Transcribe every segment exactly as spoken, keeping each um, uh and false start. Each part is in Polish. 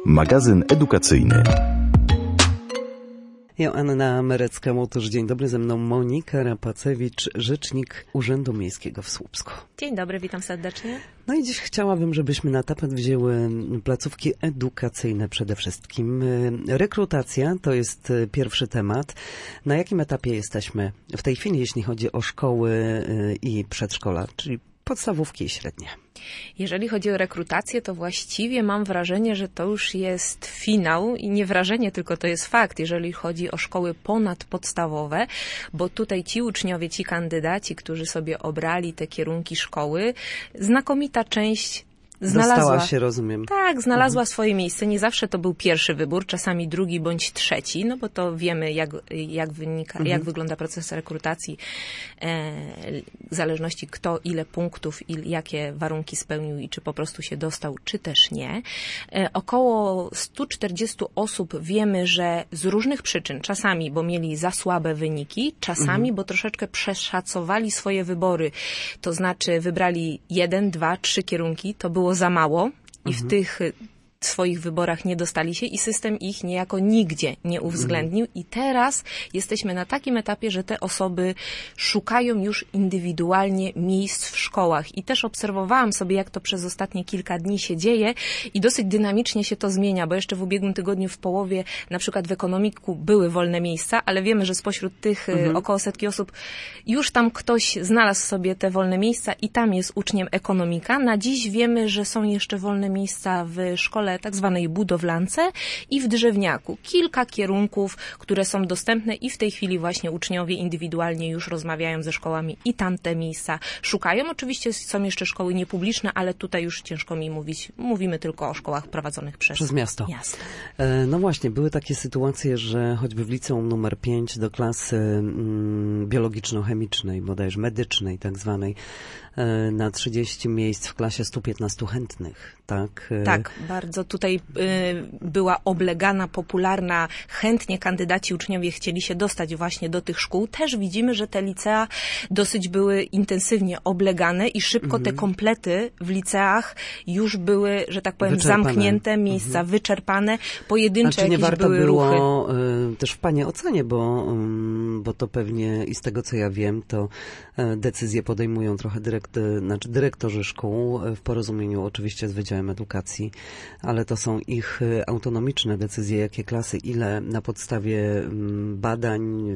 Magazyn edukacyjny. Joanna Merecka-Łotusz, dzień dobry, ze mną Monika Rapacewicz, rzecznik Urzędu Miejskiego w Słupsku. Dzień dobry, witam serdecznie. No i dziś chciałabym, żebyśmy na tapet wzięły placówki edukacyjne przede wszystkim. Rekrutacja to jest pierwszy temat. Na jakim etapie jesteśmy w tej chwili, jeśli chodzi o szkoły i przedszkola, czyli podstawówki i średnie? Jeżeli chodzi o rekrutację, to właściwie mam wrażenie, że to już jest finał i nie wrażenie, tylko to jest fakt, jeżeli chodzi o szkoły ponadpodstawowe, bo tutaj ci uczniowie, ci kandydaci, którzy sobie obrali te kierunki szkoły, znakomita część znalazła Dostała się, rozumiem. Tak, znalazła mhm. swoje miejsce. Nie zawsze to był pierwszy wybór, czasami drugi bądź trzeci, no bo to wiemy, jak, jak, wynika, mhm. jak wygląda proces rekrutacji, e, w zależności kto ile punktów i jakie warunki spełnił i czy po prostu się dostał, czy też nie. E, około sto czterdzieści osób wiemy, że z różnych przyczyn, czasami, bo mieli za słabe wyniki, czasami, mhm. bo troszeczkę przeszacowali swoje wybory, to znaczy wybrali jeden, dwa, trzy kierunki, to było za mało i mhm. w tych swoich wyborach nie dostali się i system ich niejako nigdzie nie uwzględnił. I teraz jesteśmy na takim etapie, że te osoby szukają już indywidualnie miejsc w szkołach. I też obserwowałam sobie, jak to przez ostatnie kilka dni się dzieje i dosyć dynamicznie się to zmienia, bo jeszcze w ubiegłym tygodniu w połowie na przykład w ekonomiku były wolne miejsca, ale wiemy, że spośród tych mhm. około setki osób już tam ktoś znalazł sobie te wolne miejsca i tam jest uczniem ekonomika. Na dziś wiemy, że są jeszcze wolne miejsca w szkole tak zwanej budowlance i w drzewniaku. Kilka kierunków, które są dostępne i w tej chwili właśnie uczniowie indywidualnie już rozmawiają ze szkołami i tamte miejsca szukają. Oczywiście są jeszcze szkoły niepubliczne, ale tutaj już ciężko mi mówić. Mówimy tylko o szkołach prowadzonych przez, przez miasto. miasto. E, no właśnie, były takie sytuacje, że choćby w liceum numer pięć do klasy mm, biologiczno-chemicznej, bodajże medycznej tak zwanej, e, na trzydzieści miejsc w klasie stu piętnastu chętnych, tak? E, tak, bardzo tutaj y, była oblegana, popularna, chętnie kandydaci, uczniowie chcieli się dostać właśnie do tych szkół. Też widzimy, że te licea dosyć były intensywnie oblegane i szybko mhm. te komplety w liceach już były, że tak powiem, wyczerpane. Zamknięte, miejsca mhm. wyczerpane, pojedyncze znaczy, jakieś nie warto były było, ruchy. Y, też w Pani ocenie, bo, y, bo to pewnie i z tego, co ja wiem, to y, decyzje podejmują trochę dyrekt, znaczy dyrektorzy szkół w porozumieniu oczywiście z Wydziałem Edukacji, ale to są ich autonomiczne decyzje, jakie klasy, ile na podstawie badań,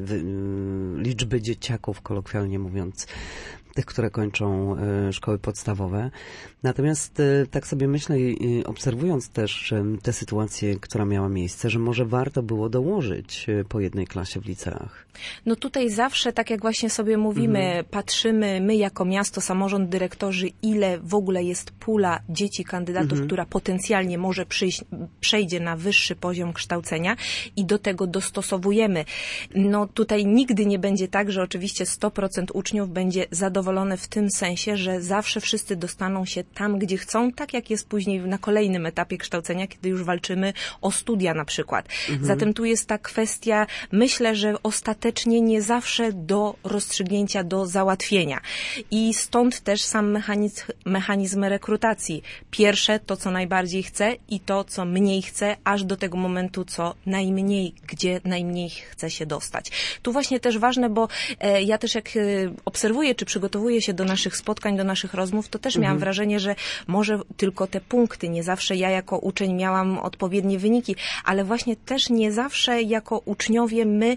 liczby dzieciaków, kolokwialnie mówiąc, tych, które kończą szkoły podstawowe. Natomiast tak sobie myślę, obserwując też tę sytuację, która miała miejsce, że może warto było dołożyć po jednej klasie w liceach. No tutaj zawsze, tak jak właśnie sobie mówimy, mhm. patrzymy my jako miasto, samorząd, dyrektorzy, ile w ogóle jest pula dzieci, kandydatów, mhm. która potencjalnie może przyjść, przejdzie na wyższy poziom kształcenia i do tego dostosowujemy. No tutaj nigdy nie będzie tak, że oczywiście sto procent uczniów będzie zadowolone w tym sensie, że zawsze wszyscy dostaną się tam, gdzie chcą, tak jak jest później na kolejnym etapie kształcenia, kiedy już walczymy o studia na przykład. Mhm. Zatem tu jest ta kwestia, myślę, że ostatecznie nie zawsze do rozstrzygnięcia, do załatwienia. I stąd też sam mechanizm, mechanizm rekrutacji. Pierwsze to, co najbardziej chce i to, co mniej chce, aż do tego momentu, co najmniej, gdzie najmniej chce się dostać. Tu właśnie też ważne, bo e, ja też jak e, obserwuję, czy przygotowuję się do naszych spotkań, do naszych rozmów, to też mhm. miałam wrażenie, że może tylko te punkty, nie zawsze ja jako uczeń miałam odpowiednie wyniki, ale właśnie też nie zawsze jako uczniowie my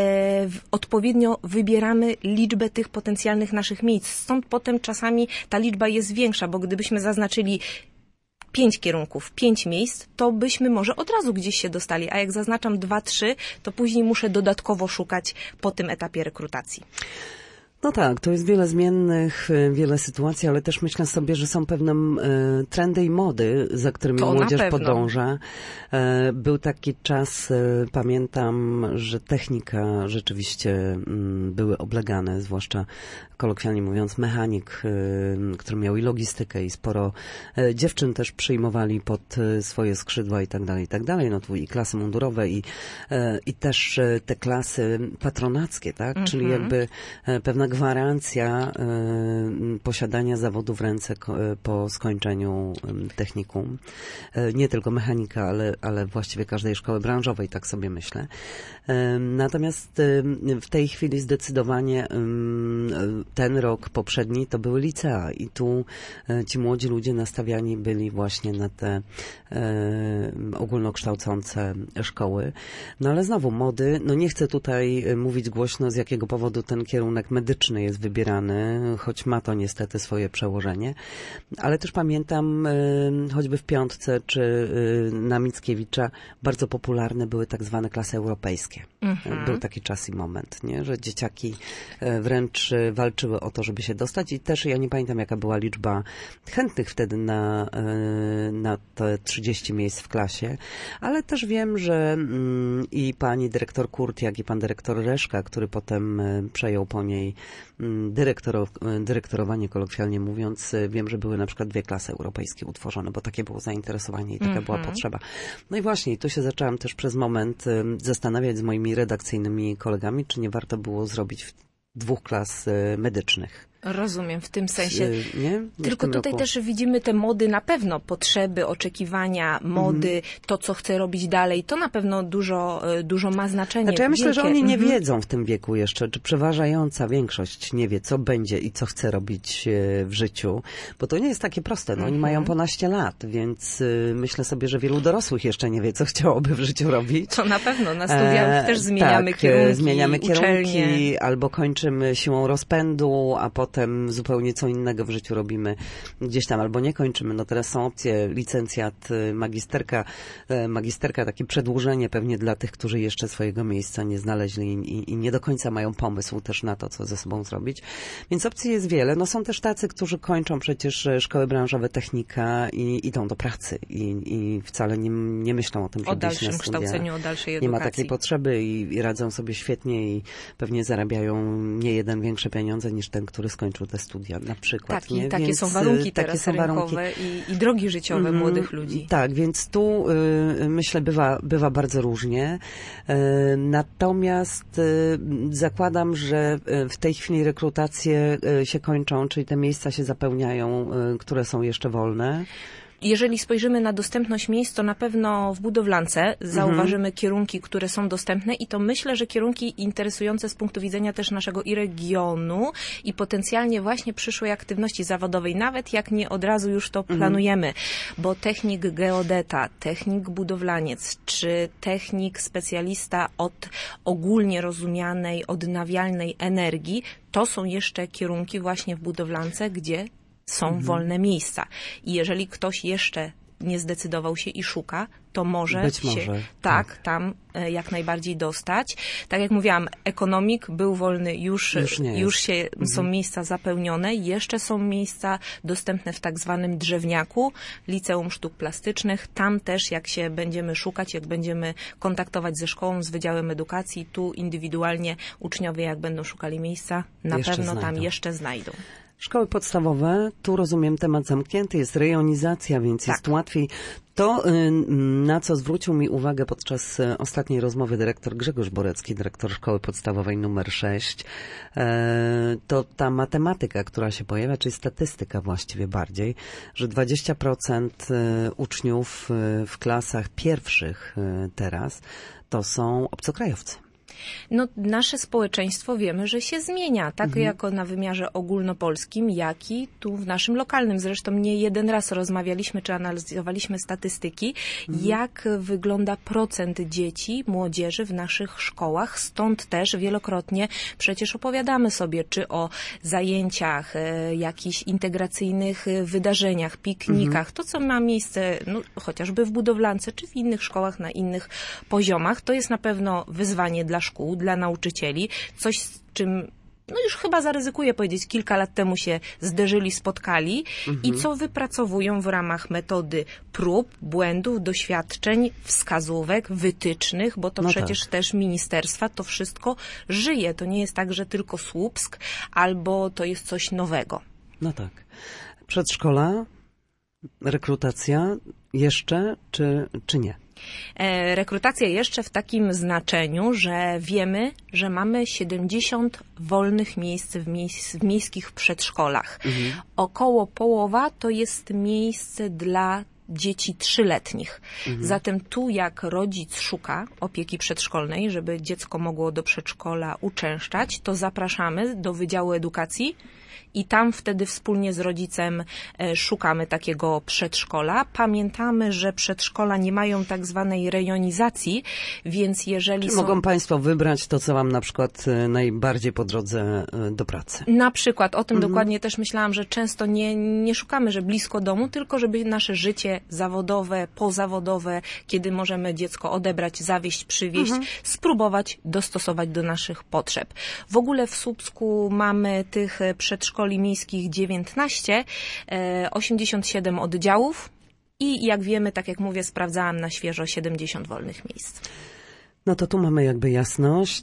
e, odpowiednio wybieramy liczbę tych potencjalnych naszych miejsc. Stąd potem czasami ta liczba jest większa, bo gdybyśmy zaznaczyli pięć kierunków, pięć miejsc, to byśmy może od razu gdzieś się dostali, a jak zaznaczam dwa, trzy, to później muszę dodatkowo szukać po tym etapie rekrutacji. No tak, to jest wiele zmiennych, wiele sytuacji, ale też myślę sobie, że są pewne e, trendy i mody, za którymi to młodzież podąża. E, był taki czas, e, pamiętam, że technika rzeczywiście m, były oblegane, zwłaszcza kolokwialnie mówiąc mechanik, e, który miał i logistykę i sporo e, dziewczyn też przyjmowali pod e, swoje skrzydła i tak dalej, i tak dalej. No tu i klasy mundurowe i, e, i też e, te klasy patronackie, tak? Mm-hmm. Czyli jakby e, pewna pewna gwarancja y, posiadania zawodu w ręce ko, po skończeniu y, technikum. Y, nie tylko mechanika, ale, ale właściwie każdej szkoły branżowej, tak sobie myślę. Y, natomiast y, w tej chwili zdecydowanie y, ten rok poprzedni to były licea i tu y, ci młodzi ludzie nastawiani byli właśnie na te y, ogólnokształcące szkoły. No ale znowu mody, no nie chcę tutaj mówić głośno, z jakiego powodu ten kierunek medyczny jest wybierany, choć ma to niestety swoje przełożenie, ale też pamiętam y, choćby w Piątce czy y, na Mickiewicza bardzo popularne były tak zwane klasy europejskie. Mhm. Był taki czas i moment, nie? Że dzieciaki y, wręcz walczyły o to, żeby się dostać i też ja nie pamiętam, jaka była liczba chętnych wtedy na, y, na te trzydzieści miejsc w klasie, ale też wiem, że y, i pani dyrektor Kurt, jak i pan dyrektor Reszka, który potem przejął po niej dyrektorow- dyrektorowanie, kolokwialnie mówiąc, wiem, że były na przykład dwie klasy europejskie utworzone, bo takie było zainteresowanie i taka mm-hmm. była potrzeba. No i właśnie, tu się zaczęłam też przez moment zastanawiać z moimi redakcyjnymi kolegami, czy nie warto było zrobić w dwóch klas medycznych. Rozumiem, w tym sensie. Nie? Nie Tylko tutaj roku. Też widzimy te mody na pewno, potrzeby, oczekiwania, mody, mm. to co chce robić dalej, to na pewno dużo, dużo ma znaczenie. Znaczy ja myślę, wielkie. że oni nie mm-hmm. wiedzą w tym wieku jeszcze, czy przeważająca większość nie wie, co będzie i co chce robić w życiu, bo to nie jest takie proste. No, mm-hmm. Oni mają ponaście lat, więc myślę sobie, że wielu dorosłych jeszcze nie wie, co chciałoby w życiu robić. To na pewno, na studiach e, też zmieniamy tak, kierunki, zmieniamy kierunki, uczelnie. Albo kończymy siłą rozpędu, a potem zupełnie co innego w życiu robimy gdzieś tam, albo nie kończymy. No teraz są opcje licencjat, magisterka, magisterka, takie przedłużenie pewnie dla tych, którzy jeszcze swojego miejsca nie znaleźli i, i nie do końca mają pomysł też na to, co ze sobą zrobić. Więc opcji jest wiele. No są też tacy, którzy kończą przecież szkoły branżowe, technika i idą do pracy i, i wcale nie, nie myślą o tym, żeby o dalszym iść na studia. kształceniu, o dalszej edukacji. Nie ma takiej potrzeby i, i radzą sobie świetnie i pewnie zarabiają nie jeden większe pieniądze niż ten, który skończył te studia na przykład. Tak, nie? takie więc, są warunki takie teraz są rynkowe warunki. I, i drogi życiowe mm, młodych ludzi. Tak, więc tu y, myślę bywa, bywa bardzo różnie. Y, natomiast y, zakładam, że w tej chwili rekrutacje y, się kończą, czyli te miejsca się zapełniają, y, które są jeszcze wolne. Jeżeli spojrzymy na dostępność miejsc, to na pewno w budowlance zauważymy mhm. kierunki, które są dostępne i to myślę, że kierunki interesujące z punktu widzenia też naszego i regionu i potencjalnie właśnie przyszłej aktywności zawodowej, nawet jak nie od razu już to mhm. planujemy, bo technik geodeta, technik budowlaniec czy technik specjalista od ogólnie rozumianej odnawialnej energii, to są jeszcze kierunki właśnie w budowlance, gdzie są mhm. wolne miejsca. I jeżeli ktoś jeszcze nie zdecydował się i szuka, to może Być się może. Tak, tak tam jak najbardziej dostać. Tak jak mówiłam, ekonomik był wolny, już, już, już się mhm. są miejsca zapełnione. Jeszcze są miejsca dostępne w tak zwanym drzewniaku, Liceum Sztuk Plastycznych. Tam też jak się będziemy szukać, jak będziemy kontaktować ze szkołą, z Wydziałem Edukacji, tu indywidualnie uczniowie jak będą szukali miejsca, na jeszcze pewno znajdą. tam jeszcze znajdą. Szkoły podstawowe, tu rozumiem temat zamknięty, jest rejonizacja, więc tak. jest łatwiej. To, na co zwrócił mi uwagę podczas ostatniej rozmowy dyrektor Grzegorz Borecki, dyrektor Szkoły Podstawowej numer sześć, to ta matematyka, która się pojawia, czyli statystyka właściwie bardziej, że dwadzieścia procent uczniów w klasach pierwszych teraz to są obcokrajowcy. No, nasze społeczeństwo wiemy, że się zmienia, tak mhm. jako na wymiarze ogólnopolskim, jak i tu w naszym lokalnym. Zresztą nie jeden raz rozmawialiśmy, czy analizowaliśmy statystyki, mhm. jak wygląda procent dzieci, młodzieży w naszych szkołach. Stąd też wielokrotnie przecież opowiadamy sobie, czy o zajęciach, e, jakichś integracyjnych wydarzeniach, piknikach, mhm. to co ma miejsce no, chociażby w budowlance, czy w innych szkołach na innych poziomach. To jest na pewno wyzwanie dla szkół, dla nauczycieli, coś z czym no już chyba zaryzykuję powiedzieć, kilka lat temu się zderzyli, spotkali mhm. i co wypracowują w ramach metody prób, błędów, doświadczeń, wskazówek, wytycznych, bo to no przecież tak. też ministerstwa, to wszystko żyje. To nie jest tak, że tylko Słupsk albo to jest coś nowego. No tak. Przedszkola, rekrutacja jeszcze czy, czy nie? Rekrutacja jeszcze w takim znaczeniu, że wiemy, że mamy siedemdziesiąt wolnych miejsc w, miejsc, w miejskich przedszkolach. Mhm. Około połowa to jest miejsce dla dzieci trzyletnich. Mhm. Zatem tu jak rodzic szuka opieki przedszkolnej, żeby dziecko mogło do przedszkola uczęszczać, to zapraszamy do Wydziału Edukacji i tam wtedy wspólnie z rodzicem szukamy takiego przedszkola. Pamiętamy, że przedszkola nie mają tak zwanej rejonizacji, więc jeżeli Czy są... mogą Państwo wybrać to, co Wam na przykład najbardziej po drodze do pracy? Na przykład, o tym mhm. dokładnie też myślałam, że często nie, nie szukamy, że blisko domu, tylko żeby nasze życie zawodowe, pozawodowe, kiedy możemy dziecko odebrać, zawieźć, przywieźć, mhm. spróbować dostosować do naszych potrzeb. W ogóle w Słupsku mamy tych przedszkoli miejskich dziewiętnaście, osiemdziesiąt siedem oddziałów i jak wiemy, tak jak mówię, sprawdzałam na świeżo siedemdziesiąt wolnych miejsc. No to tu mamy jakby jasność,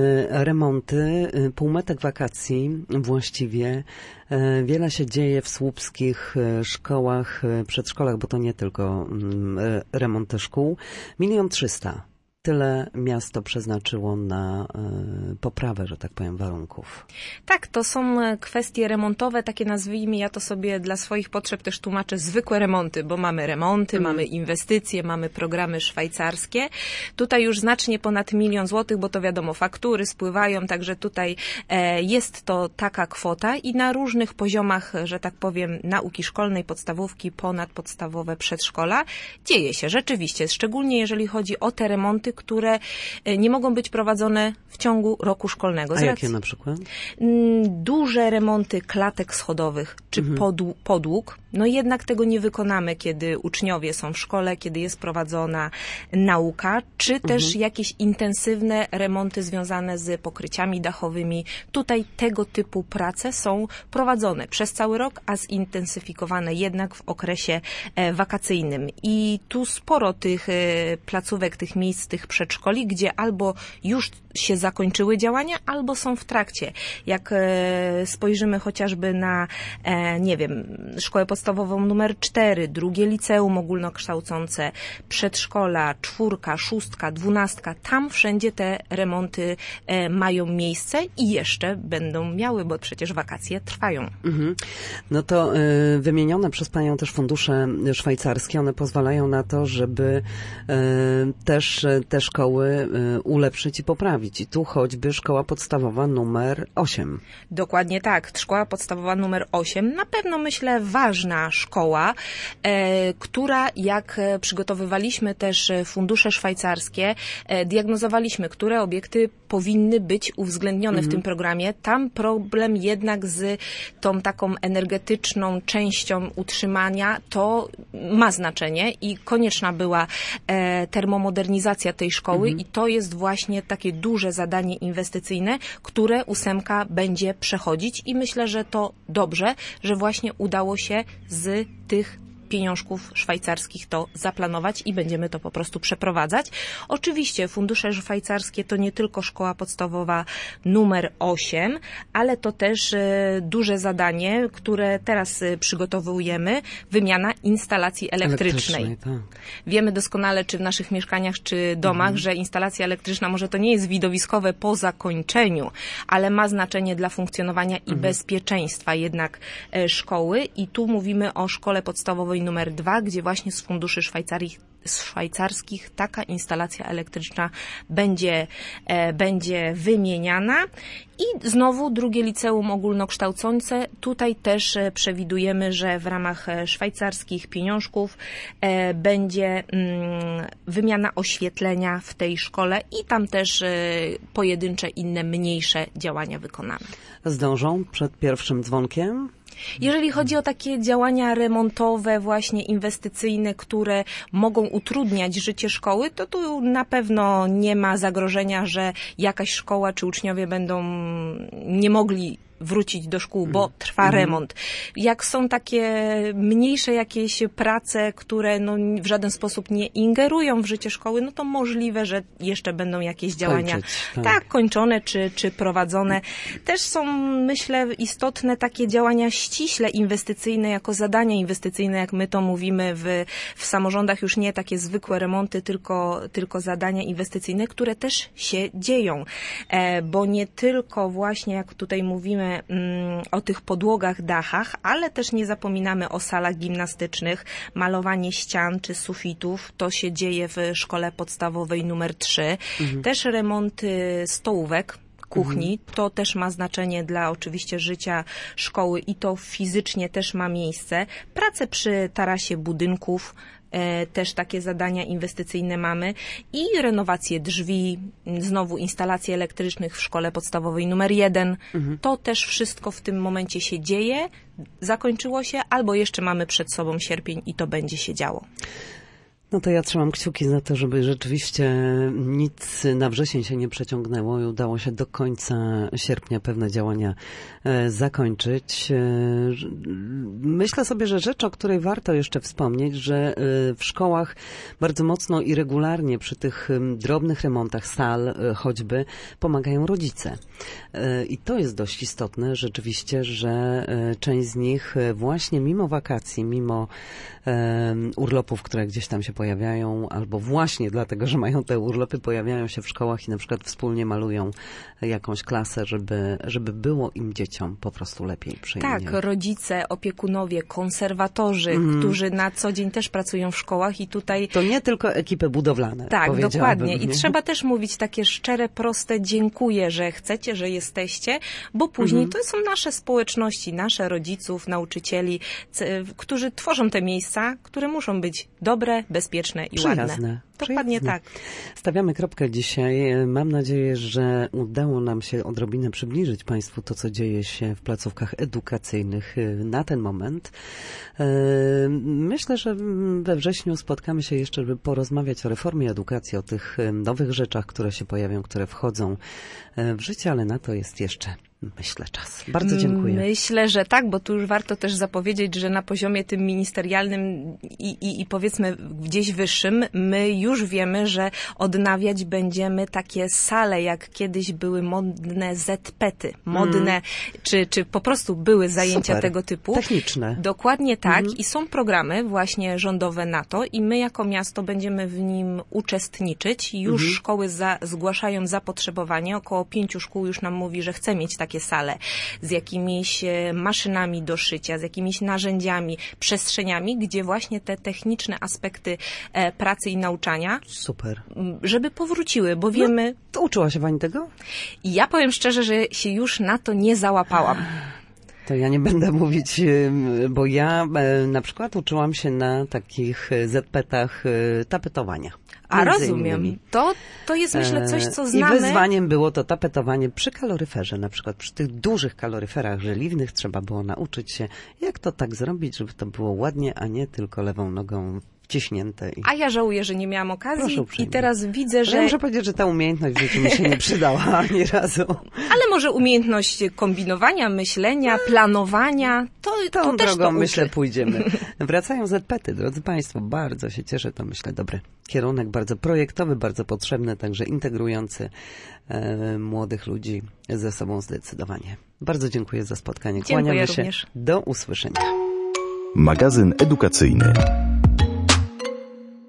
remonty, półmetek wakacji właściwie. Wiele się dzieje w słupskich szkołach, przedszkolach, bo to nie tylko remonty szkół. Milion trzysta. Tyle miasto przeznaczyło na y, poprawę, że tak powiem, warunków. Tak, to są kwestie remontowe, takie nazwijmy, ja to sobie dla swoich potrzeb też tłumaczę zwykłe remonty, bo mamy remonty, mm. mamy inwestycje, mamy programy szwajcarskie. Tutaj już znacznie ponad milion złotych, bo to wiadomo, faktury spływają, także tutaj e, jest to taka kwota i na różnych poziomach, że tak powiem, nauki szkolnej, podstawówki, ponadpodstawowe, przedszkola dzieje się rzeczywiście, szczególnie jeżeli chodzi o te remonty, które nie mogą być prowadzone w ciągu roku szkolnego. A jakie na przykład? Duże remonty klatek schodowych czy mhm. podł- podłóg. No jednak tego nie wykonamy, kiedy uczniowie są w szkole, kiedy jest prowadzona nauka, czy mhm. też jakieś intensywne remonty związane z pokryciami dachowymi. Tutaj tego typu prace są prowadzone przez cały rok, a zintensyfikowane jednak w okresie wakacyjnym. I tu sporo tych placówek, tych miejsc, tych przedszkoli, gdzie albo już się zakończyły działania, albo są w trakcie. Jak e, spojrzymy chociażby na, e, nie wiem, szkołę podstawową numer cztery, drugie liceum ogólnokształcące, przedszkola, czwórka, szóstka, dwunastka, tam wszędzie te remonty e, mają miejsce i jeszcze będą miały, bo przecież wakacje trwają. Mhm. No to y, wymienione przez Panią też fundusze szwajcarskie, one pozwalają na to, żeby y, też te szkoły y, ulepszyć i poprawić. I tu choćby szkoła podstawowa numer osiem. Dokładnie tak. Szkoła podstawowa numer osiem. Na pewno, myślę, ważna szkoła, e, która jak przygotowywaliśmy też fundusze szwajcarskie, e, diagnozowaliśmy, które obiekty powinny być uwzględnione mhm. w tym programie. Tam problem jednak z tą taką energetyczną częścią utrzymania to ma znaczenie i konieczna była e, termomodernizacja tej szkoły mhm. i to jest właśnie takie duże zadanie inwestycyjne, które ósemka będzie przechodzić i myślę, że to dobrze, że właśnie udało się z tych pieniążków szwajcarskich to zaplanować i będziemy to po prostu przeprowadzać. Oczywiście fundusze szwajcarskie to nie tylko szkoła podstawowa numer osiem, ale to też e, duże zadanie, które teraz e, przygotowujemy, wymiana instalacji elektrycznej. elektrycznej tak. Wiemy doskonale, czy w naszych mieszkaniach, czy domach, mhm. że instalacja elektryczna może to nie jest widowiskowe po zakończeniu, ale ma znaczenie dla funkcjonowania i mhm. bezpieczeństwa jednak e, szkoły i tu mówimy o szkole podstawowej numer dwa, gdzie właśnie z funduszy szwajcarskich, szwajcarskich taka instalacja elektryczna będzie, e, będzie wymieniana. I znowu drugie liceum ogólnokształcące. Tutaj też e, przewidujemy, że w ramach e, szwajcarskich pieniążków e, będzie mm, wymiana oświetlenia w tej szkole i tam też e, pojedyncze inne, mniejsze działania wykonane. Zdążą przed pierwszym dzwonkiem? Jeżeli chodzi o takie działania remontowe, właśnie inwestycyjne, które mogą utrudniać życie szkoły, to tu na pewno nie ma zagrożenia, że jakaś szkoła czy uczniowie będą nie mogli wrócić do szkół, bo trwa remont. Jak są takie mniejsze jakieś prace, które no, w żaden sposób nie ingerują w życie szkoły, no to możliwe, że jeszcze będą jakieś działania Kończyć, tak. tak, kończone czy, czy prowadzone. Też są, myślę, istotne takie działania ściśle inwestycyjne, jako zadania inwestycyjne, jak my to mówimy w, w samorządach, już nie takie zwykłe remonty, tylko, tylko zadania inwestycyjne, które też się dzieją. E, bo nie tylko właśnie, jak tutaj mówimy, mm, o tych podłogach, dachach, ale też nie zapominamy o salach gimnastycznych, malowanie ścian czy sufitów. To się dzieje w szkole podstawowej numer trzy. Mhm. Też remonty stołówek, kuchni. Mhm. To też ma znaczenie dla oczywiście życia szkoły i to fizycznie też ma miejsce. Prace przy tarasie budynków, e, też takie zadania inwestycyjne mamy i renowacje drzwi, znowu instalacje elektrycznych w szkole podstawowej numer jeden. Mhm. To też wszystko w tym momencie się dzieje, zakończyło się, albo jeszcze mamy przed sobą sierpień i to będzie się działo. No to ja trzymam kciuki za to, żeby rzeczywiście nic na wrzesień się nie przeciągnęło i udało się do końca sierpnia pewne działania e, zakończyć. E, myślę sobie, że rzecz, o której warto jeszcze wspomnieć, że e, w szkołach bardzo mocno i regularnie przy tych e, drobnych remontach sal e, choćby pomagają rodzice. E, I to jest dość istotne rzeczywiście, że e, część z nich e, właśnie mimo wakacji, mimo e, urlopów, które gdzieś tam się pojawiają, albo właśnie dlatego, że mają te urlopy, pojawiają się w szkołach i na przykład wspólnie malują jakąś klasę, żeby, żeby było im dzieciom po prostu lepiej, przyjemnie. Tak, rodzice, opiekunowie, konserwatorzy, mm. którzy na co dzień też pracują w szkołach i tutaj... To nie tylko ekipy budowlane, tak, dokładnie. I trzeba też mówić takie szczere, proste dziękuję, że chcecie, że jesteście, bo później mm. to są nasze społeczności, nasze rodziców, nauczycieli, c- którzy tworzą te miejsca, które muszą być dobre, bezpieczne i przyjazne. ładne. Dokładnie tak. Stawiamy kropkę dzisiaj. Mam nadzieję, że udało nam się odrobinę przybliżyć Państwu to, co dzieje się w placówkach edukacyjnych na ten moment. Myślę, że we wrześniu spotkamy się jeszcze, żeby porozmawiać o reformie edukacji, o tych nowych rzeczach, które się pojawią, które wchodzą w życie, ale na to jest jeszcze, myślę, czas. Bardzo dziękuję. Myślę, że tak, bo tu już warto też zapowiedzieć, że na poziomie tym ministerialnym i, i, i powiedzmy gdzieś wyższym, my już wiemy, że odnawiać będziemy takie sale, jak kiedyś były modne zet-pety, modne, mm. czy, czy po prostu były zajęcia Super. Tego typu. Techniczne. Dokładnie tak Mm. i są programy właśnie rządowe na to i my jako miasto będziemy w nim uczestniczyć. Już mm. szkoły za, zgłaszają zapotrzebowanie, około pięciu szkół już nam mówi, że chce mieć takie sale z jakimiś maszynami do szycia, z jakimiś narzędziami, przestrzeniami, gdzie właśnie te techniczne aspekty e, pracy i nauczania Super. żeby powróciły, bo wiemy... No, to uczyła się Pani tego? I ja powiem szczerze, że się już na to nie załapałam. To ja nie będę mówić, bo ja na przykład uczyłam się na takich zet-petach tapetowania. A rozumiem. To, to jest myślę coś, co znamy. I wyzwaniem było to tapetowanie przy kaloryferze, na przykład przy tych dużych kaloryferach żeliwnych trzeba było nauczyć się, jak to tak zrobić, żeby to było ładnie, a nie tylko lewą nogą wciśnięte. I... A ja żałuję, że nie miałam okazji i teraz widzę, że... Ale ja muszę powiedzieć, że ta umiejętność w życiu mi się nie przydała ani razu. Ale może umiejętność kombinowania, myślenia, planowania, to, to Tą też drogą, to uczy. myślę, pójdziemy. Wracają zet-pety, drodzy Państwo, bardzo się cieszę, to myślę dobry kierunek, bardzo projektowy, bardzo potrzebny, także integrujący e, młodych ludzi ze sobą zdecydowanie. Bardzo dziękuję za spotkanie. Dziękuję Kłaniamy się. również. Do usłyszenia. Magazyn edukacyjny.